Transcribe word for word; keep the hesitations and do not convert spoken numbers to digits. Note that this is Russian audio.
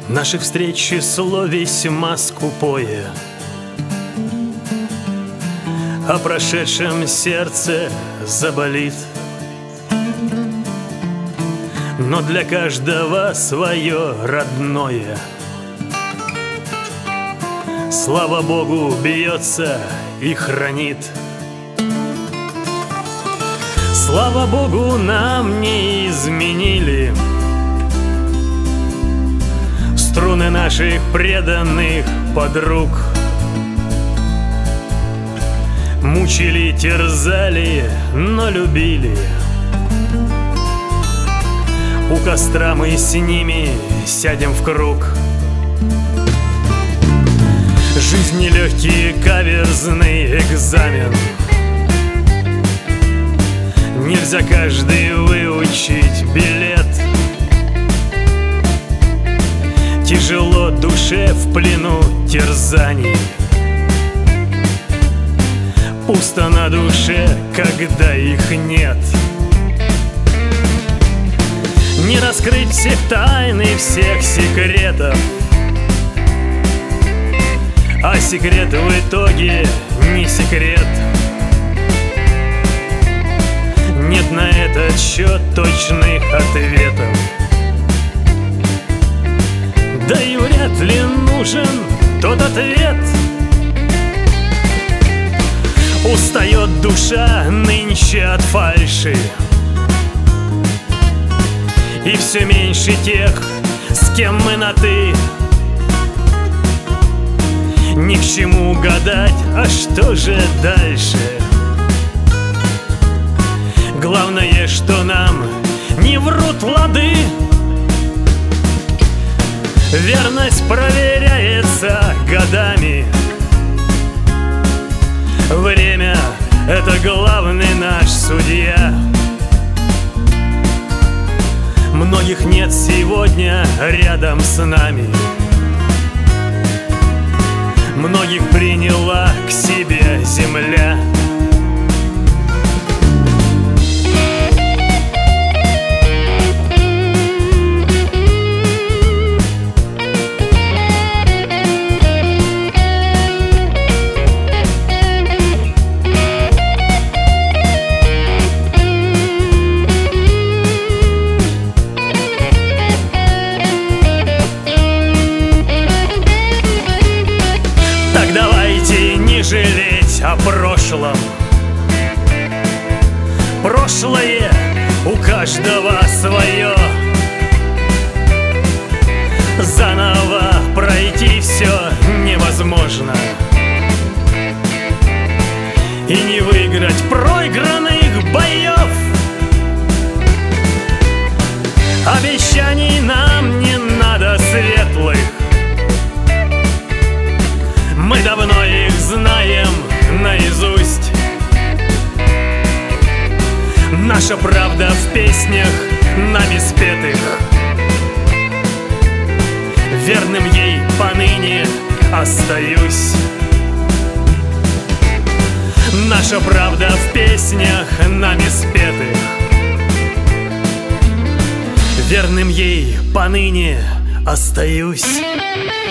Наши встречи зло весьма скупое, о прошедшем сердце заболит. Но для каждого свое родное. Слава Богу, бьется и хранит. Слава Богу, нам не изменили струны наших преданных подруг. Мучили, терзали, но любили. У костра мы с ними сядем в круг. Жизнь нелегкий, каверзный экзамен. Нельзя каждый выучить билет. Тяжело душе в плену терзаний. Пусто на душе, когда их нет. Не раскрыть всех тайн и всех секретов, а секрет в итоге не секрет. Нет на этот счет точных ответов. Да и вряд ли нужен тот ответ. Устает душа нынче от фальши, и все меньше тех, с кем мы на «ты». Ни к чему гадать, а что же дальше? Главное, что нам не врут лады. Верность проверяется годами. Время — это главный наш судья. Многих нет сегодня рядом с нами. Многих приняла к себе земля. Давайте не жалеть о прошлом. Прошлое у каждого свое. Заново пройти все невозможно. И не выиграть проигранных боев. Обещаний нам не надо светлых. Мы давно их знаем наизусть. Наша правда в песнях, нами спетых. Верным ей поныне остаюсь. Наша правда в песнях, нами спетых. Верным ей поныне остаюсь.